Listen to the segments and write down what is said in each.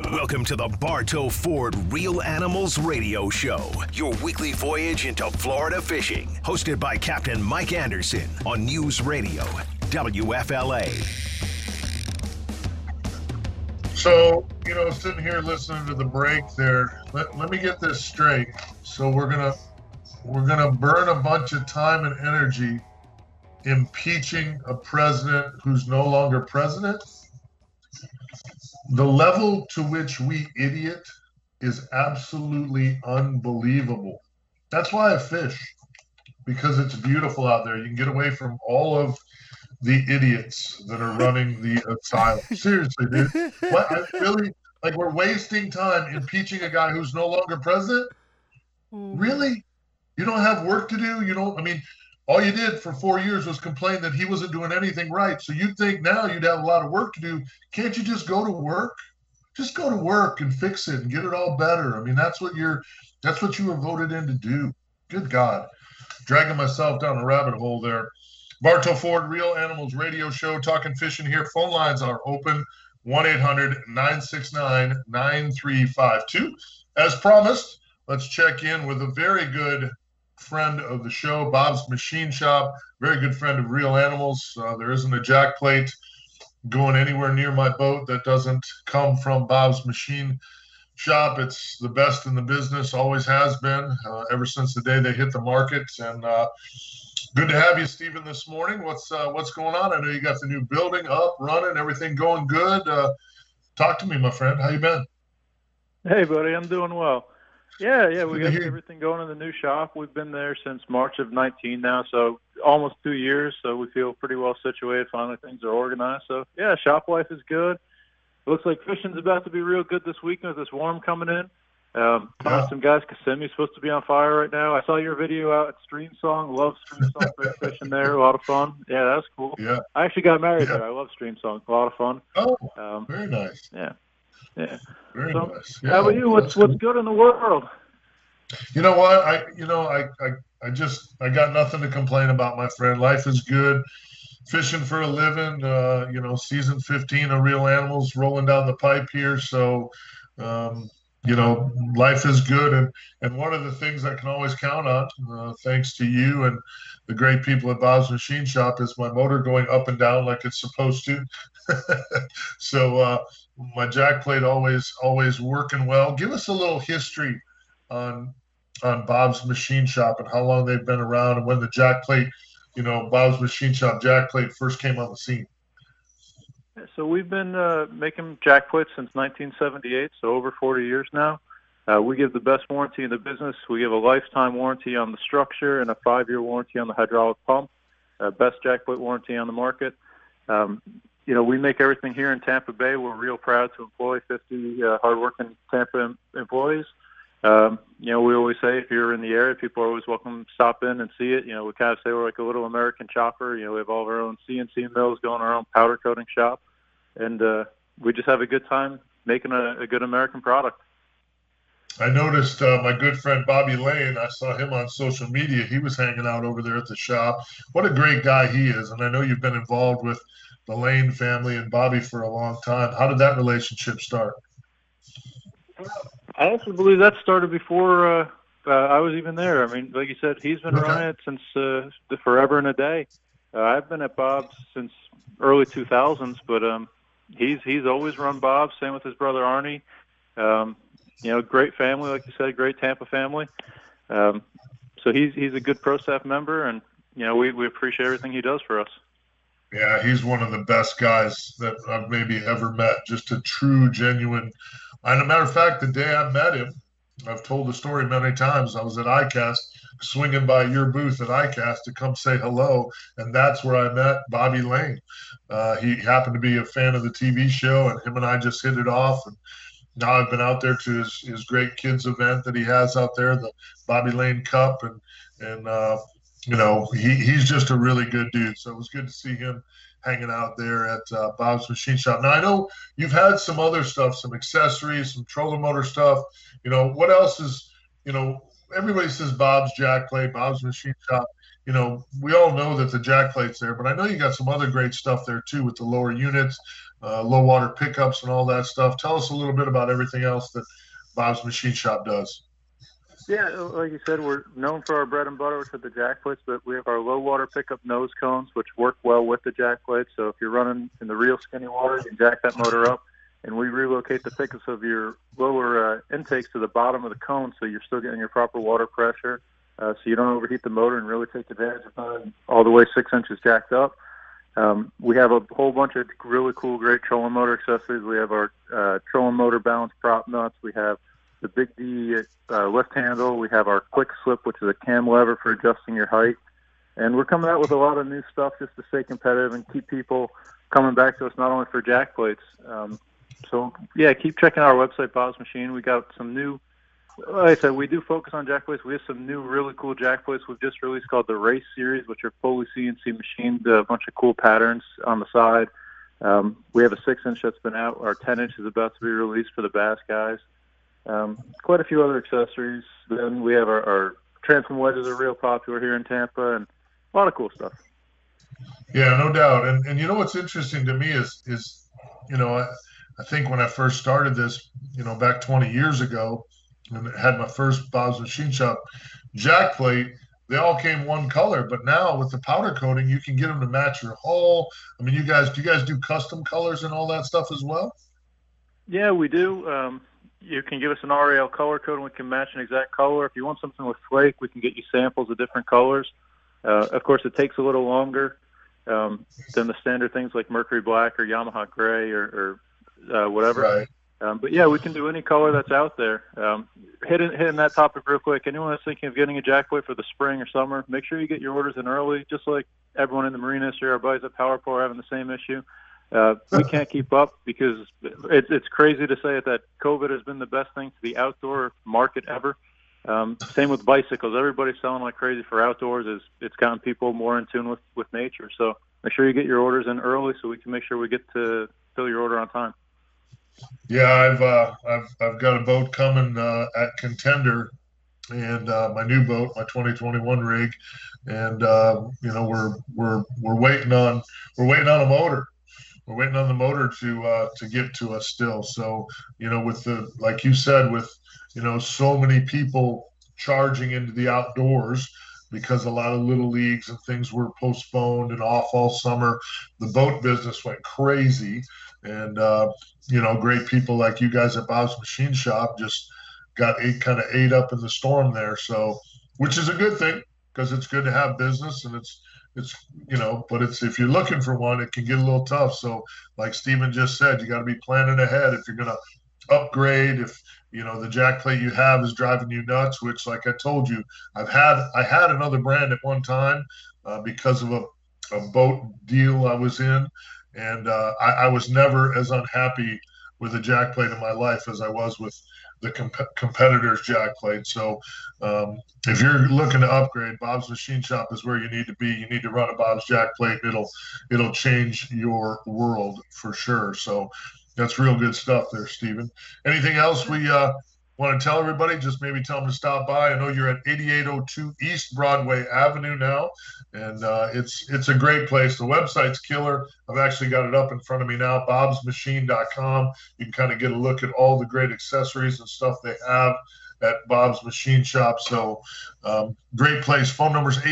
Welcome to the Bartow Ford Real Animals Radio Show, your weekly voyage into Florida fishing, hosted by Captain Mike Anderson on News Radio WFLA. So, sitting here listening to the break there, let me get this straight. So we're gonna burn a bunch of time and energy impeaching a president who's no longer president. The level to which we idiot is absolutely unbelievable. That's why I fish, because it's beautiful out there. You can get away from all of the idiots that are running the asylum. Seriously, dude. What, we're wasting time impeaching a guy who's no longer president? Really? You don't have work to do? All you did for 4 years was complain that he wasn't doing anything right. So you'd think now you'd have a lot of work to do. Can't you just go to work? Just go to work and fix it and get it all better. That's what you were voted in to do. Good God. Dragging myself down a rabbit hole there. Bartow Ford Real Animals Radio Show, talking fishing here. Phone lines are open, 1-800-969-9352. As promised, let's check in with a very good friend of the show, Bob's Machine Shop, very good friend of Real Animals. There isn't a jack plate going anywhere near my boat that doesn't come from Bob's Machine Shop. It's the best in the business, always has been, ever since the day they hit the market. And good to have you, Stephen, this morning. What's going on? I know you got the new building up, running, everything going good. Talk to me, my friend. How you been? Hey, buddy. I'm doing well. Yeah, we got everything going in the new shop. We've been there since March of 19 now, so almost 2 years, so we feel pretty well situated. Finally, things are organized. So, yeah, shop life is good. It looks like fishing's about to be real good this weekend with this warm coming in. Some guys, Kissimmee's supposed to be on fire right now. I saw your video out at Stream Song. Love Stream Song. Great fishing there. A lot of fun. Yeah, that's cool. Yeah. I actually got married there. I love Stream Song. A lot of fun. Oh, very nice. Yeah. Very nice. Yeah, how about you? What's good in the world? You know what? I got nothing to complain about, my friend. Life is good. Fishing for a living. Season 15 of Real Animals rolling down the pipe here. So, life is good. And one of the things I can always count on, thanks to you and the great people at Bob's Machine Shop, is my motor going up and down like it's supposed to. So my jack plate always working well. Give us a little history on Bob's Machine Shop and how long they've been around and when the jack plate, Bob's Machine Shop jack plate first came on the scene. So we've been making jack plates since 1978, so over 40 years now. We give the best warranty in the business. We give a lifetime warranty on the structure and a 5-year warranty on the hydraulic pump. Best jack plate warranty on the market. We make everything here in Tampa Bay. We're real proud to employ 50 hardworking Tampa employees. We always say if you're in the area, people are always welcome to stop in and see it. We kind of say we're like a little American chopper. We have all of our own CNC mills going, our own powder coating shop. And we just have a good time making a good American product. I noticed my good friend Bobby Lane, I saw him on social media. He was hanging out over there at the shop. What a great guy he is. And I know you've been involved with the Lane family and Bobby for a long time. How did that relationship start? I actually believe that started before I was even there. Like you said, he's been running it since forever and a day. I've been at Bob's since early 2000s, but he's always run Bob's. Same with his brother Arnie. Great family, like you said, great Tampa family. So he's a good pro staff member, and we appreciate everything he does for us. Yeah, he's one of the best guys that I've maybe ever met. Just a true, genuine. And a matter of fact, the day I met him, I've told the story many times. I was at ICAST, swinging by your booth at ICAST to come say hello, and that's where I met Bobby Lane. He happened to be a fan of the TV show, and him and I just hit it off. And now I've been out there to his great kids event that he has out there, the Bobby Lane Cup, and he's just a really good dude. So it was good to see him hanging out there at Bob's Machine Shop. Now, I know you've had some other stuff, some accessories, some trolling motor stuff. What else is, everybody says Bob's Jack Plate, Bob's Machine Shop. We all know that the jack plate's there, but I know you got some other great stuff there too with the lower units. low water pickups and all that stuff. Tell us a little bit about everything else that Bob's Machine Shop does. Yeah, like you said, we're known for our bread and butter, which are the jack plates, but we have our low water pickup nose cones, which work well with the jack plates. So if you're running in the real skinny water, you can jack that motor up, and we relocate the pickups of your lower intakes to the bottom of the cone, so you're still getting your proper water pressure, so you don't overheat the motor and really take advantage of having all the way 6 inches jacked up. We have a whole bunch of really cool, great trolling motor accessories. We have our trolling motor balance prop nuts. We have the Big D lift handle. We have our quick slip, which is a cam lever for adjusting your height. And we're coming out with a lot of new stuff just to stay competitive and keep people coming back to us, not only for jack plates. So, yeah, keep checking out our website, Bob's Machine. We got some new, like I said, we do focus on jack plates. We have some new really cool jack plates we've just released called the Race Series, which are fully CNC machined, a bunch of cool patterns on the side. We have a 6-inch that's been out. Our 10-inch is about to be released for the bass guys. Quite a few other accessories. Then we have our transom wedges are real popular here in Tampa, and a lot of cool stuff. Yeah, no doubt. And you know what's interesting to me is you know, I think when I first started this, you know, back 20 years ago, and had my first Bob's Machine Shop jack plate, they all came one color. But now with the powder coating, you can get them to match your hull. I mean, do you guys do custom colors and all that stuff as well? Yeah, we do. You can give us an RAL color code and we can match an exact color. If you want something with flake, we can get you samples of different colors. Of course, it takes a little longer than the standard things like Mercury Black or Yamaha Gray or whatever. Right. But yeah, we can do any color that's out there. Hitting that topic real quick, anyone that's thinking of getting a jack plate for the spring or summer, make sure you get your orders in early, just like everyone in the marine industry. Our buddies at PowerPole are having the same issue. We can't keep up because it's crazy to say that COVID has been the best thing to the outdoor market ever. Same with bicycles. Everybody's selling like crazy for outdoors. It's gotten people more in tune with nature. So make sure you get your orders in early so we can make sure we get to fill your order on time. Yeah, I've got a boat coming at Contender, and my new boat, my 2021 rig, and you know we're waiting on a motor. We're waiting on the motor to get to us still. So, you know, with the, like you said, with, you know, so many people charging into the outdoors because a lot of little leagues and things were postponed and off all summer, the boat business went crazy. And, you know, great people like you guys at Bob's Machine Shop just got ate up in the storm there. So, which is a good thing because it's good to have business, and it's, you know, but if you're looking for one, it can get a little tough. So like Steven just said, you got to be planning ahead if you're going to upgrade. If, you know, the jack plate you have is driving you nuts, which, like I told you, I had another brand at one time because of a boat deal I was in. And I was never as unhappy with a jack plate in my life as I was with the competitor's jack plate. So if you're looking to upgrade, Bob's Machine Shop is where you need to be. You need to run a Bob's jack plate. It'll change your world for sure. So that's real good stuff there, Steven. Anything else we want to tell everybody? Just maybe tell them to stop by. I know you're at 8802 East Broadway Avenue now, and it's a great place. The website's killer. I've actually got it up in front of me now, bobsmachine.com. You can kind of get a look at all the great accessories and stuff they have at Bob's Machine Shop. So great place. Phone number is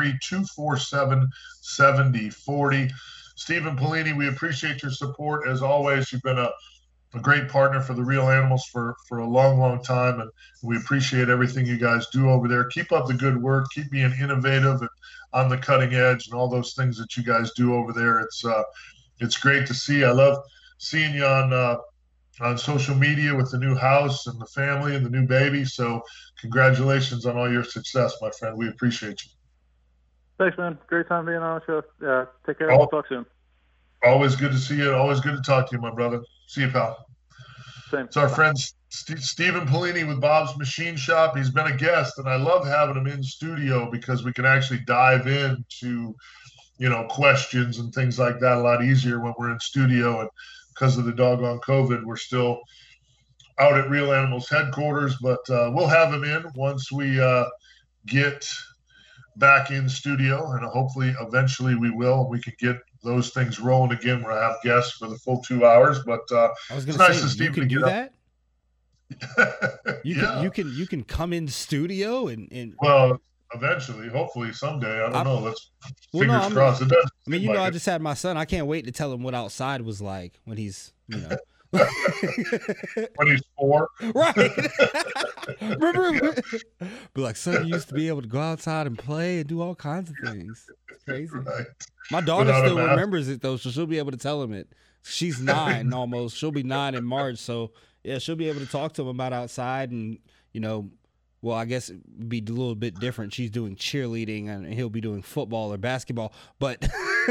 813-247-7040. Steven Polini, we appreciate your support. As always, you've been a great partner for the Real Animals for a long, long time, and we appreciate everything you guys do over there. Keep up the good work. Keep being innovative and on the cutting edge and all those things that you guys do over there. It's great to see. I love seeing you on social media with the new house and the family and the new baby. So congratulations on all your success, my friend. We appreciate you. Thanks, man. Great time being on the show. Take care. We'll talk soon. Always good to see you. Always good to talk to you, my brother. See you, pal. Same. It's our friend Steven Polini with Bob's Machine Shop. He's been a guest, and I love having him in studio because we can actually dive into, you know, questions and things like that a lot easier when we're in studio. And because of the doggone COVID, we're still out at Real Animals headquarters, but we'll have him in once we get back in studio, and hopefully eventually we will. We can get those things rolling again where I have guests for the full 2 hours. But I was going to to say, see you can do that. Yeah. You can come in studio and Well, eventually, hopefully someday. I don't know. Let's fingers crossed. I just had my son. I can't wait to tell him what outside was like when he's, when he's 4. Right. Remember? But like, son, you used to be able to go outside and play and do all kinds of things. It's crazy. Right. My daughter still remembers it though, so she'll be able to tell him it. She's 9 almost. She'll be 9 in March, so yeah, she'll be able to talk to him about outside and, well, I guess it'd be a little bit different. She's doing cheerleading and he'll be doing football or basketball, but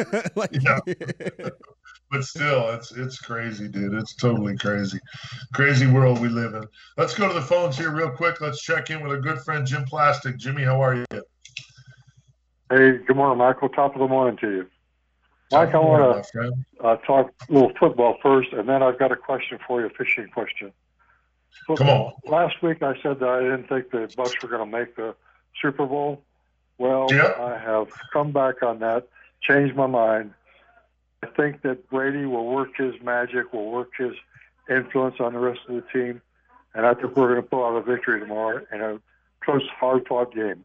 But still, it's crazy, dude. It's totally crazy. Crazy world we live in. Let's go to the phones here real quick. Let's check in with a good friend, Jim Plastic. Jimmy, how are you? Hey, good morning, Michael. Top of the morning to you. Mike, I want to talk a little football first, and then I've got a question for you, a fishing question. Football. Come on. Last week I said that I didn't think the Bucs were going to make the Super Bowl. Well, I have come back on that, changed my mind. I think that Brady will work his magic, will work his influence on the rest of the team, and I think we're going to pull out a victory tomorrow in a close, hard-fought game.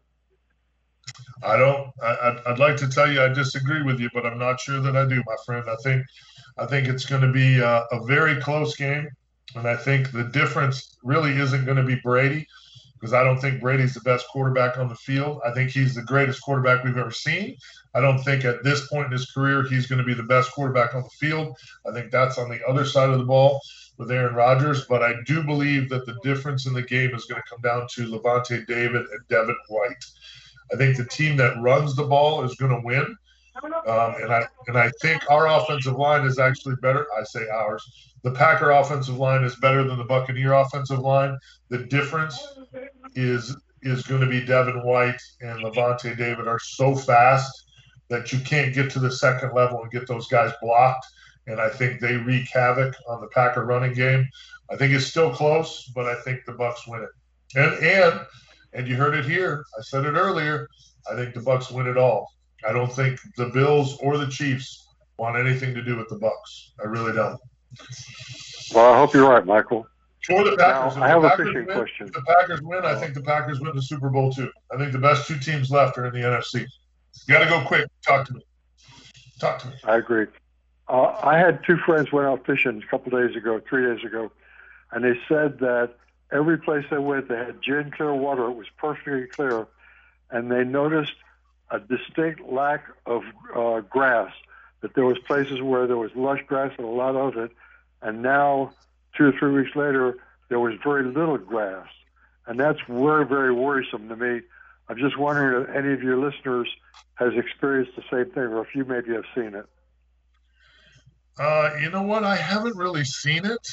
I'd like to tell you I disagree with you, but I'm not sure that I do, my friend. I think it's going to be a very close game, and I think the difference really isn't going to be Brady, because I don't think Brady's the best quarterback on the field. I think he's the greatest quarterback we've ever seen. I don't think at this point in his career he's going to be the best quarterback on the field. I think that's on the other side of the ball with Aaron Rodgers. But I do believe that the difference in the game is going to come down to Lavonte David and Devin White. I think the team that runs the ball is going to win. And I think our offensive line is actually better. I say ours. The Packer offensive line is better than the Buccaneer offensive line. The difference is going to be Devin White and Lavonte David are so fast that you can't get to the second level and get those guys blocked. And I think they wreak havoc on the Packer running game. I think it's still close, but I think the Bucs win it. And you heard it here. I said it earlier. I think the Bucs win it all. I don't think the Bills or the Chiefs want anything to do with the Bucs. I really don't. Well, I hope you're right, Michael. For the Packers. Now, I have a fishing question. If the Packers win, I think the Packers win the Super Bowl too. I think the best 2 teams left are in the NFC. You got to go quick. Talk to me. I agree. I had 2 friends went out fishing a couple days ago, 3 days ago, and they said that every place they went, they had gin clear water. It was perfectly clear, and they noticed a distinct lack of grass, that there was places where there was lush grass and a lot of it, and now 2 or 3 weeks later, there was very little grass. And that's very, very worrisome to me. I'm just wondering if any of your listeners has experienced the same thing, or if you maybe have seen it. You know what? I haven't really seen it.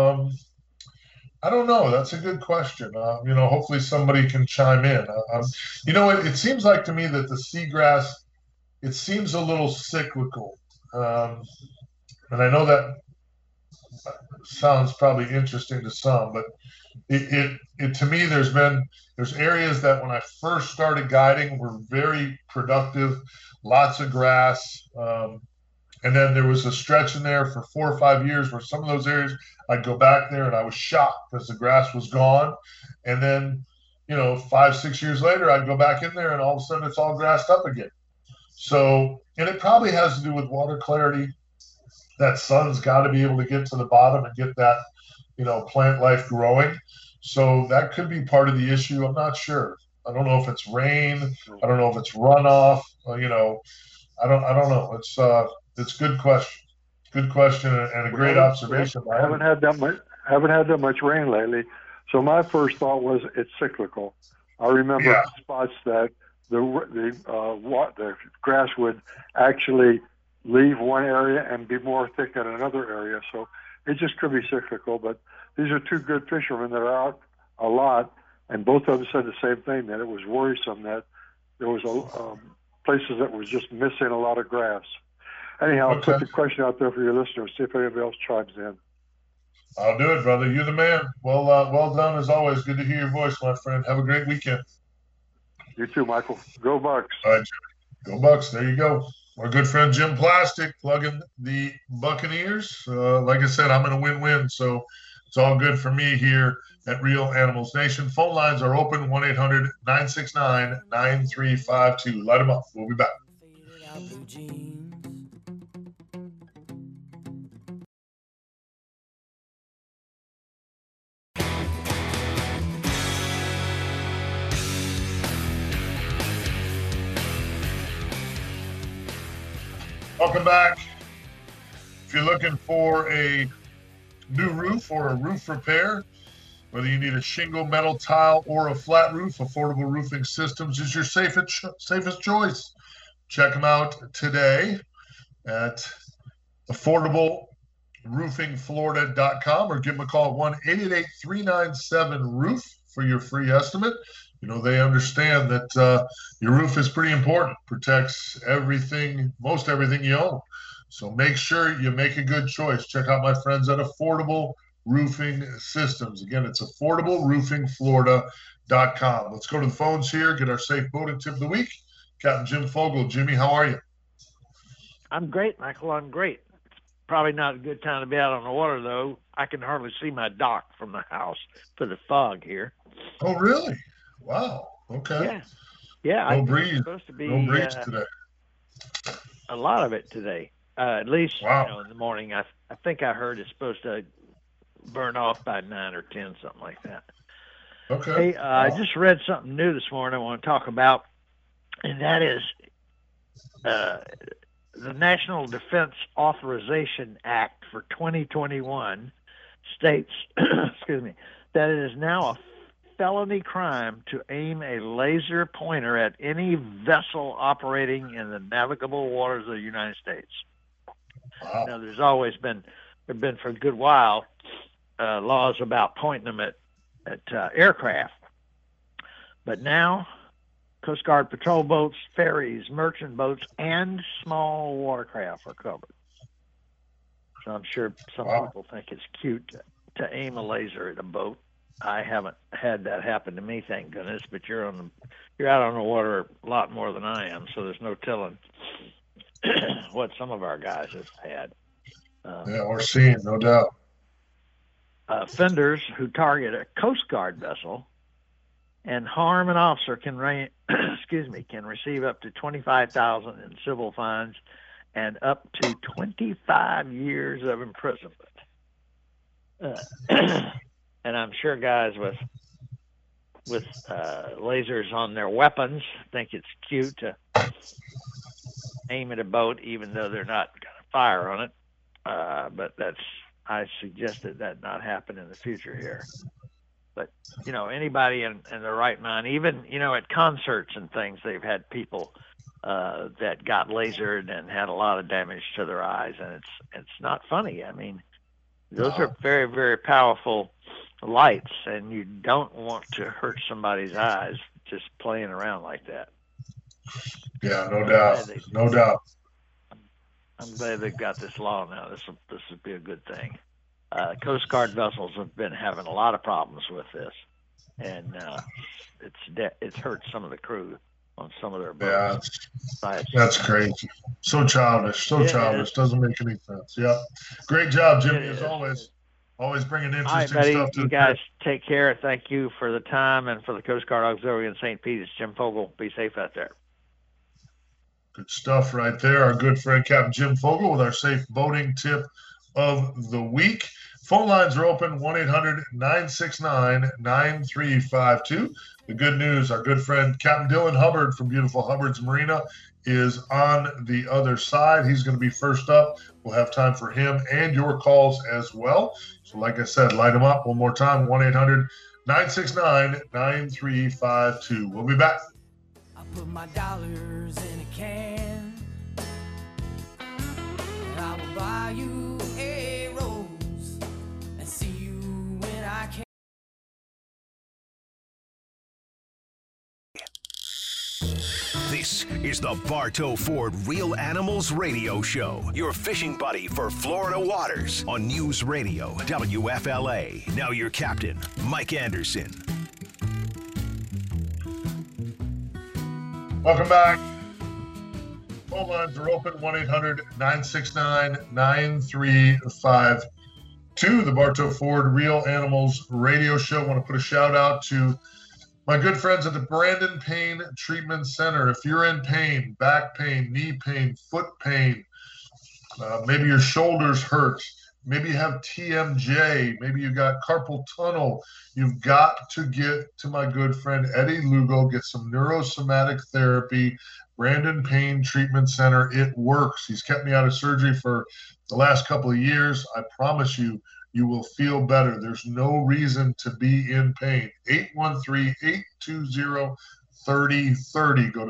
I don't know. That's a good question. Hopefully somebody can chime in. It seems like to me that the seagrass, it seems a little cyclical. And I know that sounds probably interesting to some, but it to me, there's areas that when I first started guiding were very productive, lots of grass. And then there was a stretch in there for 4 or 5 years where some of those areas I'd go back there and I was shocked because the grass was gone. And then, 5, 6 years later, I'd go back in there and all of a sudden it's all grassed up again. So, and it probably has to do with water clarity. That sun's got to be able to get to the bottom and get that, plant life growing. So that could be part of the issue. I'm not sure. I don't know if it's rain. I don't know if it's runoff. I don't know. It's a good question. Good question and a great observation. I haven't had that much rain lately. So my first thought was it's cyclical. I remember spots that the grass would actually leave one area and be more thick in another area. So it just could be cyclical. But these are 2 good fishermen that are out a lot, and both of them said the same thing, that it was worrisome that there was places that was just missing a lot of grass. Anyhow, I'll put the question out there for your listeners, see if anybody else chimes in. I'll do it, brother. You're the man. Well done as always. Good to hear your voice, my friend. Have a great weekend. You too, Michael. Go Bucs. All right, Jimmy. Go Bucs. There you go. our good friend Jim Plastic plugging the Buccaneers. Like I said, I'm in a win-win, so it's all good for me here at Real Animals Nation. Phone lines are open, 1-800-969-9352. Light them up. We'll be back. Welcome back. If you're looking for a new roof or a roof repair, whether you need a shingle, metal tile, or a flat roof, Affordable Roofing Systems is your safest choice. Check them out today at affordableroofingflorida.com or give them a call at 1-888-397-ROOF for your free estimate. You know, they understand that your roof is pretty important, protects everything, most everything you own. So make sure you make a good choice. Check out my friends at Affordable Roofing Systems. Again, it's affordableroofingflorida.com. Let's go to the phones here, get our safe boating tip of the week. Captain Jim Fogle. Jimmy, how are you? I'm great, Michael. I'm great. It's probably not a good time to be out on the water, though. I can hardly see my dock from the house for the fog here. Oh, really? Wow. Okay. Yeah. No breeze. Supposed to be, no breeze today. A lot of it today. At least, wow. In the morning. I think I heard it's supposed to burn off by 9 or 10, something like that. Okay. Hey, I just read something new this morning I want to talk about, and that is the National Defense Authorization Act for 2021 states, excuse me, that it is now a felony crime to aim a laser pointer at any vessel operating in the navigable waters of the United States. Wow. Now, there's been for a good while laws about pointing them at aircraft, but now Coast Guard patrol boats, ferries, merchant boats, and small watercraft are covered. So I'm sure some people think it's cute to aim a laser at a boat. I haven't had that happen to me, thank goodness. But you're out on the water a lot more than I am, so there's no telling what some of our guys have had. We're seeing, no doubt. Offenders who target a Coast Guard vessel and harm an officer can receive up to $25,000 in civil fines and up to 25 years of imprisonment. And I'm sure guys with lasers on their weapons think it's cute to aim at a boat, even though they're not going to fire on it. But I suggested that not happen in the future here. But, anybody in their right mind, even, at concerts and things, they've had people that got lasered and had a lot of damage to their eyes. And it's not funny. I mean, those are very, very powerful lights, and you don't want to hurt somebody's eyes just playing around like that. Yeah, no doubt. No doubt. I'm glad they've got this law now. This would be a good thing. Coast Guard vessels have been having a lot of problems with this, and it's hurt some of the crew on some of their boats. Yeah, that's crazy. So childish. Childish. Doesn't make any sense. Yeah. Great job, Jimmy, as always. Always bringing interesting stuff to you guys take care. Thank you for the time, and for the Coast Guard Auxiliary in St. Pete, it's Jim Fogle. Be safe out there. Good stuff right there. Our good friend Captain Jim Fogle with our safe boating tip of the week. Phone lines are open, 1-800-969-9352. The good news, our good friend Captain Dylan Hubbard from beautiful Hubbard's Marina is on the other side. He's going to be first up. We'll have time for him and your calls as well. So like I said, light them up one more time, 1-800-969-9352. We'll be back. I put my dollars in a can, and I will buy you a rose and see you when I can. This is the Bartow Ford Real Animals Radio Show, your fishing buddy for Florida waters on News Radio WFLA. Now your captain, Mike Anderson. Welcome back. phone lines are open, 1-800-969-9352. The Bartow Ford Real Animals Radio Show. I want to put a shout out to my good friends at the Brandon Pain Treatment Center. If you're in pain, back pain, knee pain, foot pain, maybe your shoulders hurt, maybe you have TMJ, maybe you got carpal tunnel, you've got to get to my good friend Eddie Lugo, get some neurosomatic therapy. Brandon Pain Treatment Center. It works. He's kept me out of surgery for the last couple of years. I promise you, you will feel better. There's no reason to be in pain. 813-820-3030. Go to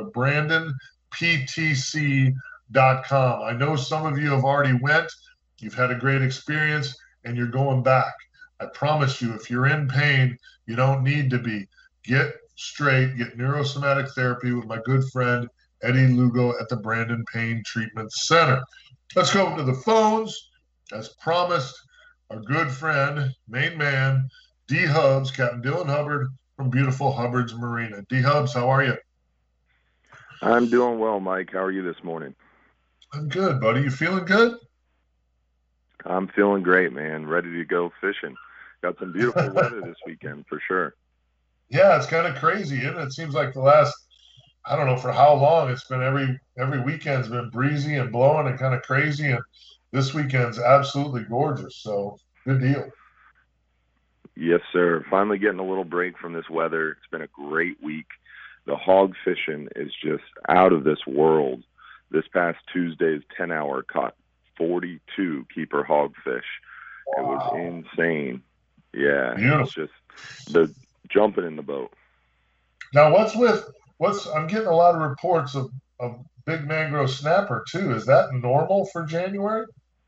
BrandonPTC.com. I know some of you have already went. You've had a great experience, and you're going back. I promise you, if you're in pain, you don't need to be. Get straight. Get neurosomatic therapy with my good friend Eddie Lugo at the Brandon Pain Treatment Center. Let's go to the phones. As promised, our good friend, main man, D Hubs, Captain Dylan Hubbard from beautiful Hubbard's Marina. D Hubs, how are you? I'm doing well, Mike. How are you this morning? I'm good, buddy. You feeling good? I'm feeling great, man. Ready to go fishing. Got some beautiful weather this weekend for sure. Yeah, it's kind of crazy, isn't it? It seems like the last, I don't know for how long, it's been every weekend's been breezy and blowing and kind of crazy, and this weekend's absolutely gorgeous. So good deal. Yes, sir. Finally getting a little break from this weather. It's been a great week. The hog fishing is just out of this world. This past Tuesday's 10-hour caught 42 keeper hogfish. Wow. It was insane. Yeah, beautiful. It's just the jumping in the boat. Now, I'm getting a lot of reports of big mangrove snapper too. Is that normal for January?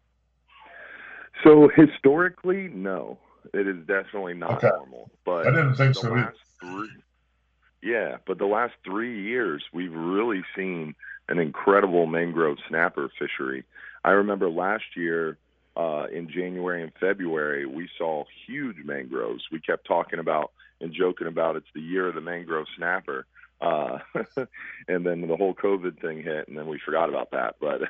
So historically, no, it is definitely not normal. But I didn't think so. But the last 3 years, we've really seen an incredible mangrove snapper fishery. I remember last year in January and February, we saw huge mangroves. We kept talking about and joking about it's the year of the mangrove snapper. And then the whole COVID thing hit, and then we forgot about that. But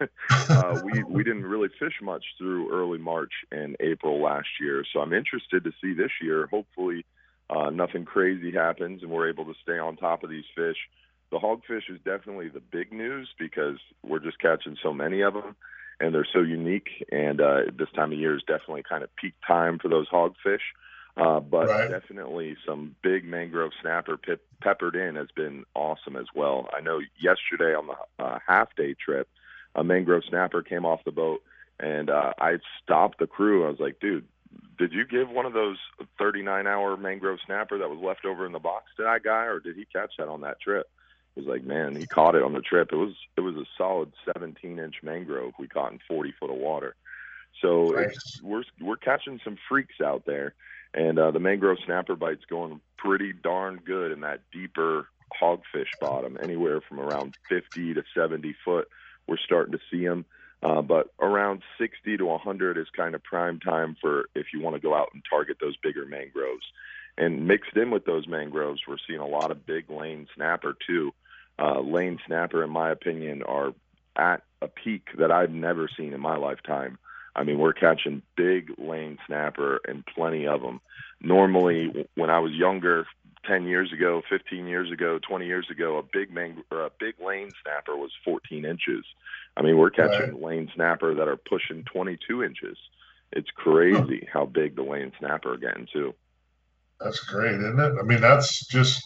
we didn't really fish much through early March and April last year. So I'm interested to see this year. Hopefully nothing crazy happens and we're able to stay on top of these fish. The hogfish is definitely the big news because we're just catching so many of them, and they're so unique. And this time of year is definitely kind of peak time for those hogfish. But definitely some big mangrove snapper peppered in has been awesome as well. I know yesterday on the half-day trip, a mangrove snapper came off the boat, and I stopped the crew. I was like, dude, did you give one of those 39-hour mangrove snapper that was left over in the box to that guy, or did he catch that on that trip? He was like, man, he caught it on the trip. It was a solid 17-inch mangrove we caught in 40 foot of water. So we're catching some freaks out there. And the mangrove snapper bite's going pretty darn good in that deeper hogfish bottom, anywhere from around 50 to 70 foot. We're starting to see them. But around 60 to 100 is kind of prime time for if you want to go out and target those bigger mangroves. And mixed in with those mangroves, we're seeing a lot of big lane snapper too. Lane snapper, in my opinion, are at a peak that I've never seen in my lifetime. I mean, we're catching big lane snapper and plenty of them. Normally, when I was younger, 10 years ago, 15 years ago, 20 years ago, a big lane snapper was 14 inches. I mean, we're catching lane snapper that are pushing 22 inches. It's crazy how big the lane snapper are getting too. That's great, isn't it? I mean, that's just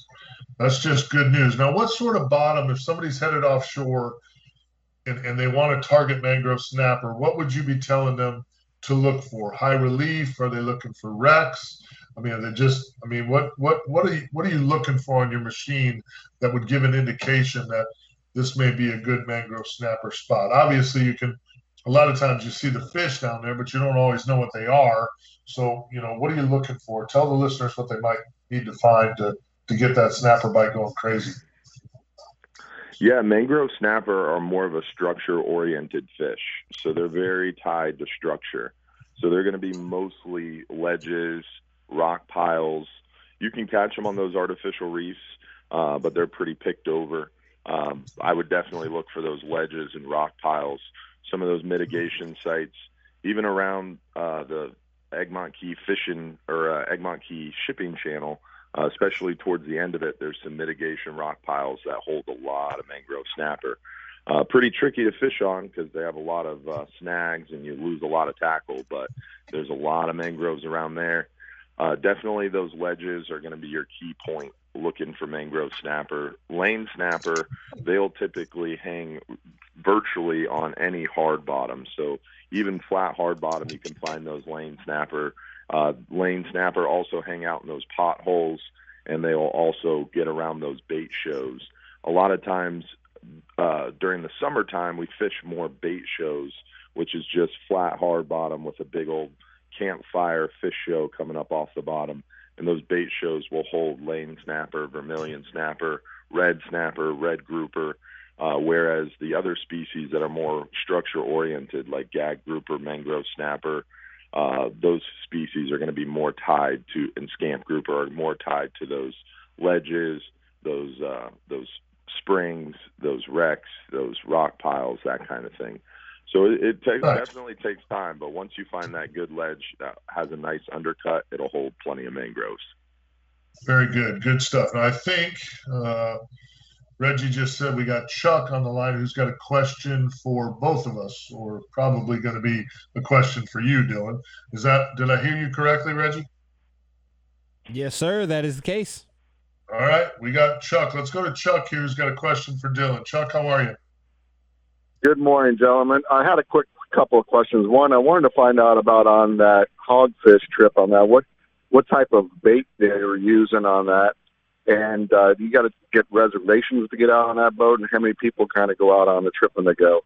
good news. Now, what sort of bottom, if somebody's headed offshore and they want to target mangrove snapper, what would you be telling them to look for? High relief? Are they looking for wrecks? I mean, what are you looking for on your machine that would give an indication that this may be a good mangrove snapper spot? Obviously, a lot of times you see the fish down there, but you don't always know what they are. So, what are you looking for? Tell the listeners what they might need to find to get that snapper bite going crazy. Yeah, mangrove snapper are more of a structure-oriented fish, so they're very tied to structure. So they're going to be mostly ledges, rock piles. You can catch them on those artificial reefs, but they're pretty picked over. I would definitely look for those ledges and rock piles, some of those mitigation sites, even around the Egmont Key fishing or Egmont Key shipping channel, especially towards the end of it. There's some mitigation rock piles that hold a lot of mangrove snapper. Pretty tricky to fish on because they have a lot of snags and you lose a lot of tackle, but there's a lot of mangroves around there. Definitely those ledges are going to be your key point looking for mangrove snapper. Lane snapper, they'll typically hang virtually on any hard bottom. So even flat hard bottom, you can find those lane snapper. Lane snapper also hang out in those potholes, and they will also get around those bait shows. A lot of times during the summertime, we fish more bait shows, which is just flat hard bottom with a big old campfire fish show coming up off the bottom. And those bait shows will hold lane snapper, vermilion snapper, red grouper, whereas the other species that are more structure-oriented, like gag grouper, mangrove snapper, those species are going to be more tied to, and scamp grouper are more tied to those ledges, those springs, those wrecks, those rock piles, that kind of thing. So it definitely takes time, but once you find that good ledge that has a nice undercut, it'll hold plenty of mangroves. Very good. Good stuff. And I think Reggie just said we got Chuck on the line who's got a question for both of us, or probably going to be a question for you, Dylan. Did I hear you correctly, Reggie? Yes, sir. That is the case. All right. We got Chuck. Let's go to Chuck here who's got a question for Dylan. Chuck, how are you? Good morning, gentlemen. I had a quick couple of questions. One, I wanted to find out about on that hogfish trip on that, what type of bait they were using on that, and you got to get reservations to get out on that boat, and how many people kind of go out on the trip when they go?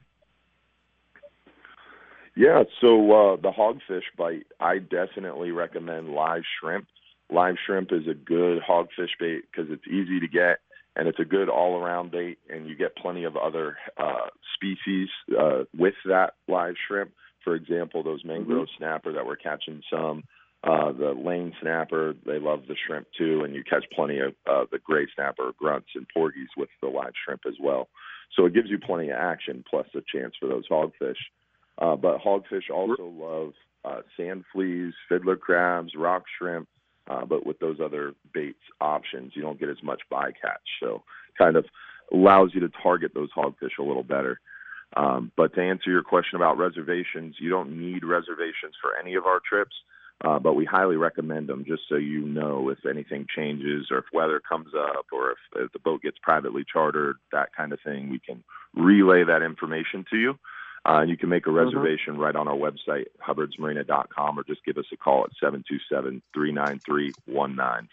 Yeah, so the hogfish bite, I definitely recommend live shrimp. Live shrimp is a good hogfish bait because it's easy to get, and it's a good all-around bait, and you get plenty of other species with that live shrimp. For example, those mangrove snapper that we're catching some, the lane snapper, they love the shrimp too, and you catch plenty of the gray snapper, grunts, and porgies with the live shrimp as well. So it gives you plenty of action, plus a chance for those hogfish. But hogfish also love sand fleas, fiddler crabs, rock shrimp, but with those other baits options, you don't get as much bycatch. So kind of allows you to target those hogfish a little better. But to answer your question about reservations, you don't need reservations for any of our trips, but we highly recommend them just so you know if anything changes or if weather comes up or if the boat gets privately chartered, that kind of thing. We can relay that information to you. And you can make a reservation right on our website, hubbardsmarina.com, or just give us a call at 727-393-1947.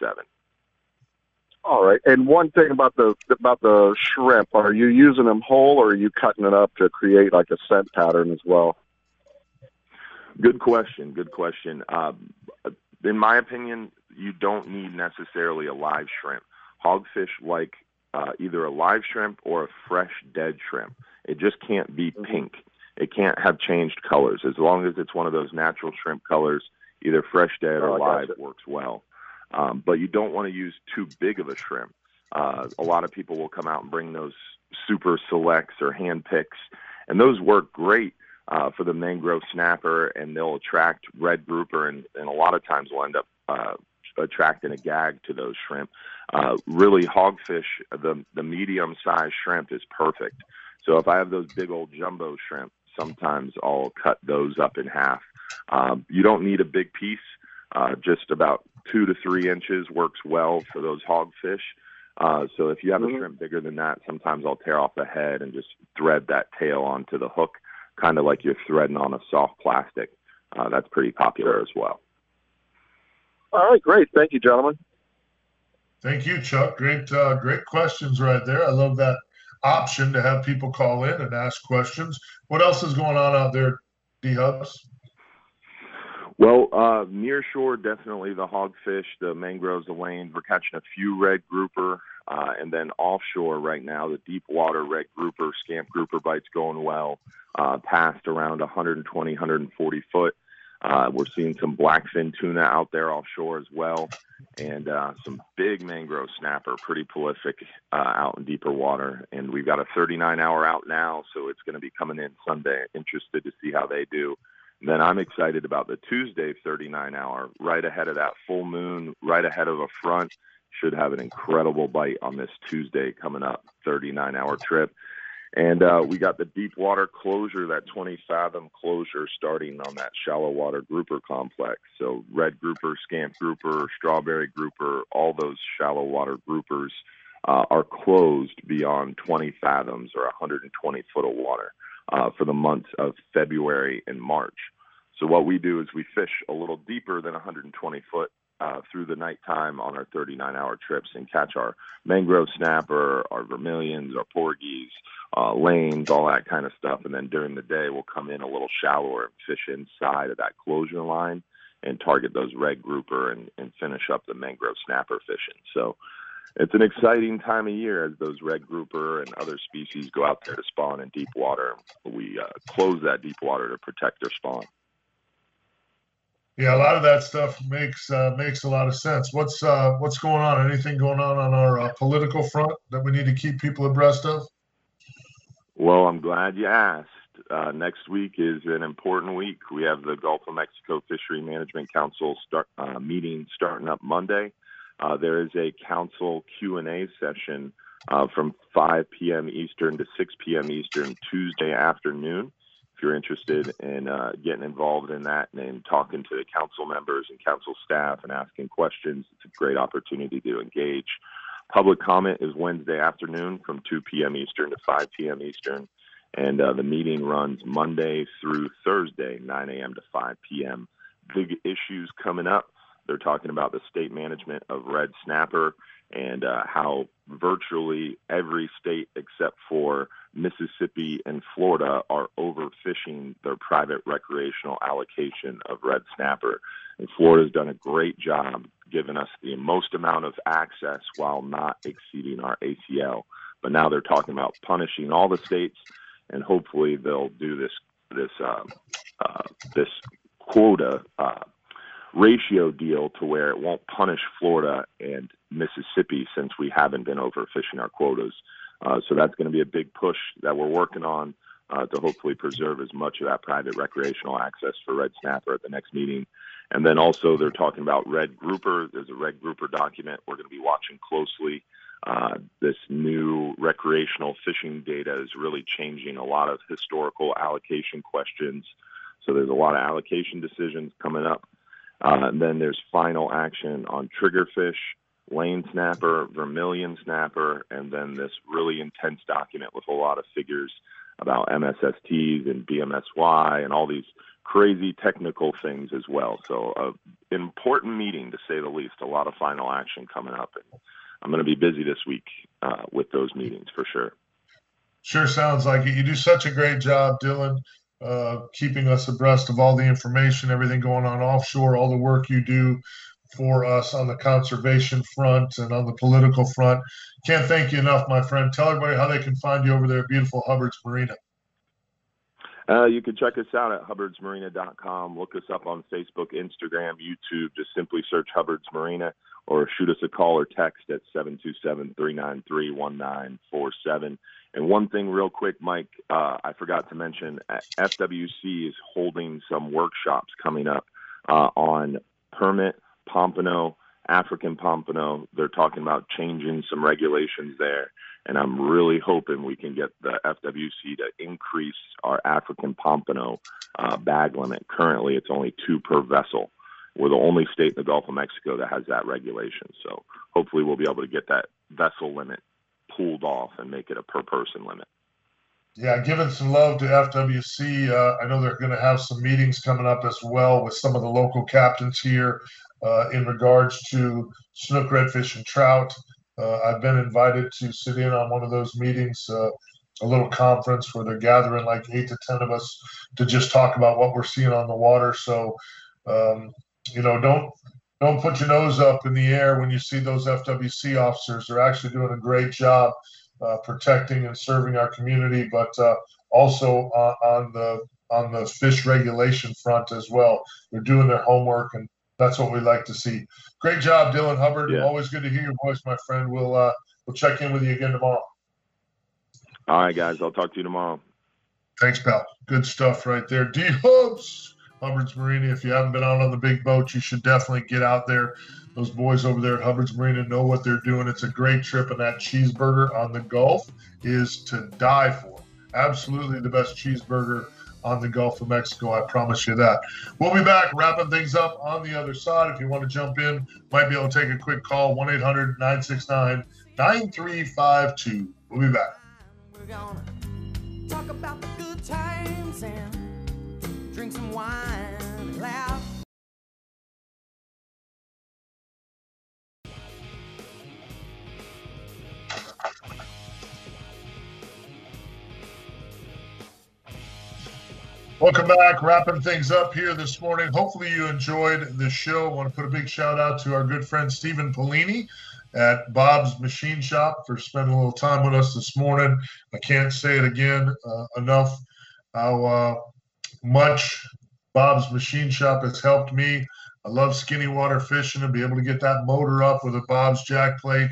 All right. And one thing about the shrimp, are you using them whole or are you cutting it up to create like a scent pattern as well? Good question. In my opinion, you don't need necessarily a live shrimp. Hogfish like either a live shrimp or a fresh dead shrimp. It just can't be pink. It can't have changed colors. As long as it's one of those natural shrimp colors, either fresh dead or live works well. But you don't want to use too big of a shrimp. A lot of people will come out and bring those super selects or hand picks, and those work great for the mangrove snapper, and they'll attract red grouper, and a lot of times will end up attracting a gag to those shrimp. Really, hogfish, the medium-sized shrimp is perfect. So if I have those big old jumbo shrimp, sometimes I'll cut those up in half. You don't need a big piece. Just about 2 to 3 inches works well for those hogfish. So if you have a shrimp bigger than that, sometimes I'll tear off the head and just thread that tail onto the hook, kind of like you're threading on a soft plastic. That's pretty popular as well. All right, great. Thank you, gentlemen. Thank you, Chuck. Great questions right there. I love that option to have people call in and ask questions. What else is going on out there, D-Hubs? Well, near shore, definitely the hogfish, the mangroves, the lanes. We're catching a few red grouper. And then offshore right now, the deep water red grouper, scamp grouper bites going well, past around 120, 140 foot. We're seeing some blackfin tuna out there offshore as well, and some big mangrove snapper, pretty prolific out in deeper water. And we've got a 39-hour out now, so it's going to be coming in Sunday. Interested to see how they do. And then I'm excited about the Tuesday 39-hour, right ahead of that full moon, right ahead of a front. Should have an incredible bite on this Tuesday coming up, 39-hour trip. And we got the deep water closure, that 20-fathom closure starting on that shallow water grouper complex. So red grouper, scamp grouper, strawberry grouper, all those shallow water groupers are closed beyond 20 fathoms or 120 foot of water for the months of February and March. So what we do is we fish a little deeper than 120 foot through the nighttime on our 39-hour trips and catch our mangrove snapper, our vermilions, our porgies, lanes, all that kind of stuff. And then during the day, we'll come in a little shallower and fish inside of that closure line and target those red grouper and finish up the mangrove snapper fishing. So it's an exciting time of year as those red grouper and other species go out there to spawn in deep water. We close that deep water to protect their spawn. Yeah, a lot of that stuff makes a lot of sense. What's going on? Anything going on our political front that we need to keep people abreast of? Well, I'm glad you asked. Next week is an important week. We have the Gulf of Mexico Fishery Management Council meeting starting up Monday. There is a council Q&A session from 5 p.m. Eastern to 6 p.m. Eastern Tuesday afternoon. If you're interested in getting involved in that and talking to the council members and council staff and asking questions, it's a great opportunity to engage. Public comment is Wednesday afternoon from 2 p.m. Eastern to 5 p.m. Eastern. And the meeting runs Monday through Thursday, 9 a.m. to 5 p.m. Big issues coming up. They're talking about the state management of red snapper and how virtually every state except for Mississippi and Florida are overfishing their private recreational allocation of red snapper. And Florida's done a great job giving us the most amount of access while not exceeding our ACL. But now they're talking about punishing all the states, and hopefully they'll do this quota ratio deal to where it won't punish Florida and Mississippi since we haven't been overfishing our quotas. So that's going to be a big push that we're working on to hopefully preserve as much of that private recreational access for red snapper at the next meeting. And then also they're talking about red grouper. There's a red grouper document we're going to be watching closely. This new recreational fishing data is really changing a lot of historical allocation questions. So there's a lot of allocation decisions coming up. And then there's final action on triggerfish, lane snapper, vermilion snapper, and then this really intense document with a lot of figures about MSSTs and BMSY and all these crazy technical things as well. So an important meeting, to say the least. A lot of final action coming up. And I'm going to be busy this week with those meetings for sure. Sure sounds like it. You do such a great job, Dylan, keeping us abreast of all the information, everything going on offshore, all the work you do for us on the conservation front and on the political front. Can't thank you enough, my friend. Tell everybody how they can find you over there at beautiful Hubbard's Marina. You can check us out at hubbardsmarina.com. Look us up on Facebook, Instagram, YouTube. Just simply search Hubbard's Marina or shoot us a call or text at 727-393-1947. And one thing real quick, Mike, I forgot to mention, FWC is holding some workshops coming up on permit pompano, African pompano. They're talking about changing some regulations there. And I'm really hoping we can get the FWC to increase our African pompano bag limit. Currently, it's only 2 per vessel. We're the only state in the Gulf of Mexico that has that regulation. So hopefully we'll be able to get that vessel limit pulled off and make it a per person limit. Yeah, giving some love to FWC. I know they're going to have some meetings coming up as well with some of the local captains here in regards to snook, redfish, and trout. I've been invited to sit in on one of those meetings, a little conference where they're gathering like 8 to 10 of us to just talk about what we're seeing on the water. So, don't put your nose up in the air when you see those FWC officers. They're actually doing a great job protecting and serving our community, but also on the fish regulation front as well. They're doing their homework, and that's what we like to see. Great job, Dylan Hubbard. Yeah. Always good to hear your voice, my friend. We'll check in with you again tomorrow. All right, guys. I'll talk to you tomorrow. Thanks, pal. Good stuff right there. D-Hubs, Hubbard's Marina. If you haven't been out on the big boat, you should definitely get out there. Those boys over there at Hubbard's Marina know what they're doing. It's a great trip, and that cheeseburger on the Gulf is to die for. Absolutely the best cheeseburger on the Gulf of Mexico. I promise you that. We'll be back wrapping things up on the other side. If you want to jump in, might be able to take a quick call, 1-800-969-9352. We'll be back. We're gonna talk about the good times and drink some wine and laugh. Welcome back. Wrapping things up here this morning. Hopefully you enjoyed the show. I want to put a big shout out to our good friend Stephen Polini at Bob's Machine Shop for spending a little time with us this morning. I can't say it again enough how much Bob's Machine Shop has helped me. I love skinny water fishing and be able to get that motor up with a Bob's jack plate.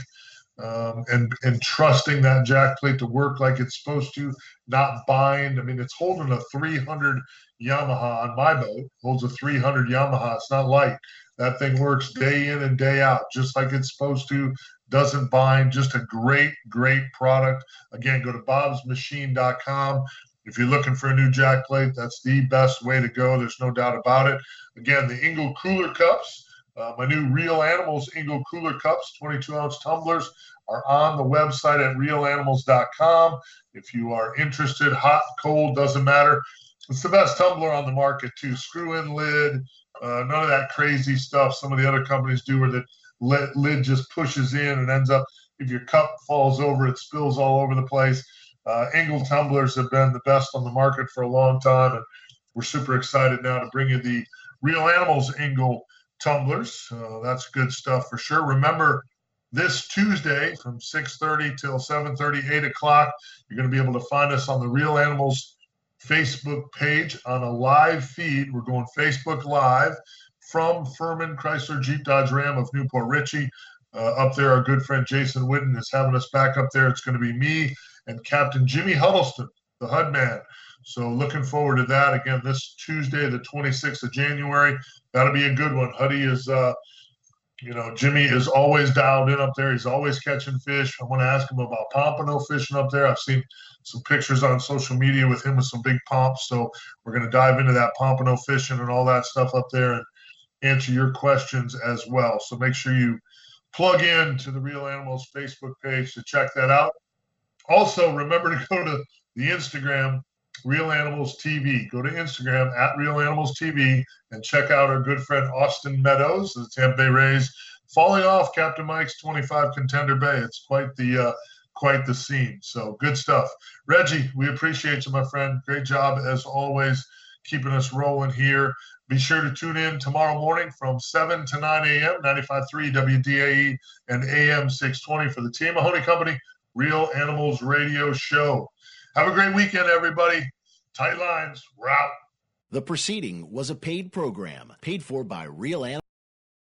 And trusting that jack plate to work like it's supposed to, not bind. I mean, it's holding a 300 Yamaha on my boat. Holds a 300 Yamaha. It's not light. That thing works day in and day out, just like it's supposed to. Doesn't bind. Just a great, great product. Again, go to bobsmachine.com. If you're looking for a new jack plate, that's the best way to go. There's no doubt about it. Again, the Engel Cooler Cups. My new Real Animals Engel Cooler Cups, 22-ounce tumblers, are on the website at realanimals.com. If you are interested, hot, cold, doesn't matter. It's the best tumbler on the market, too. Screw-in lid, none of that crazy stuff some of the other companies do where the lid just pushes in and ends up, if your cup falls over, it spills all over the place. Engel tumblers have been the best on the market for a long time, and we're super excited now to bring you the Real Animals Engel tumblers. That's good stuff for sure. Remember, this Tuesday from 6:30 till 7:30, 8 o'clock, you're going to be able to find us on the Real Animals Facebook page on a live feed. We're going Facebook Live from Furman Chrysler Jeep Dodge Ram of Newport Richey. Up there, our good friend Jason Witten is having us back up there. It's going to be me and Captain Jimmy Huddleston, the HUD man. So looking forward to that. Again, this Tuesday, the 26th of January. That'll be a good one. Huddy is, Jimmy is always dialed in up there. He's always catching fish. I want to ask him about pompano fishing up there. I've seen some pictures on social media with him with some big pomps. So we're going to dive into that pompano fishing and all that stuff up there and answer your questions as well. So make sure you plug in to the Real Animals Facebook page to check that out. Also, remember to go to the Instagram, Real Animals TV. Go to Instagram at Real Animals TV and check out our good friend Austin Meadows, the Tampa Bay Rays, falling off Captain Mike's 25 Contender Bay. It's quite the scene. So good stuff. Reggie, we appreciate you, my friend. Great job as always, keeping us rolling here. Be sure to tune in tomorrow morning from 7 to 9 a.m., 95.3 WDAE and AM 620 for the T. Mahoney Company Real Animals Radio Show. Have a great weekend, everybody. Tight lines. We're out. The proceeding was a paid program paid for by Real Animals.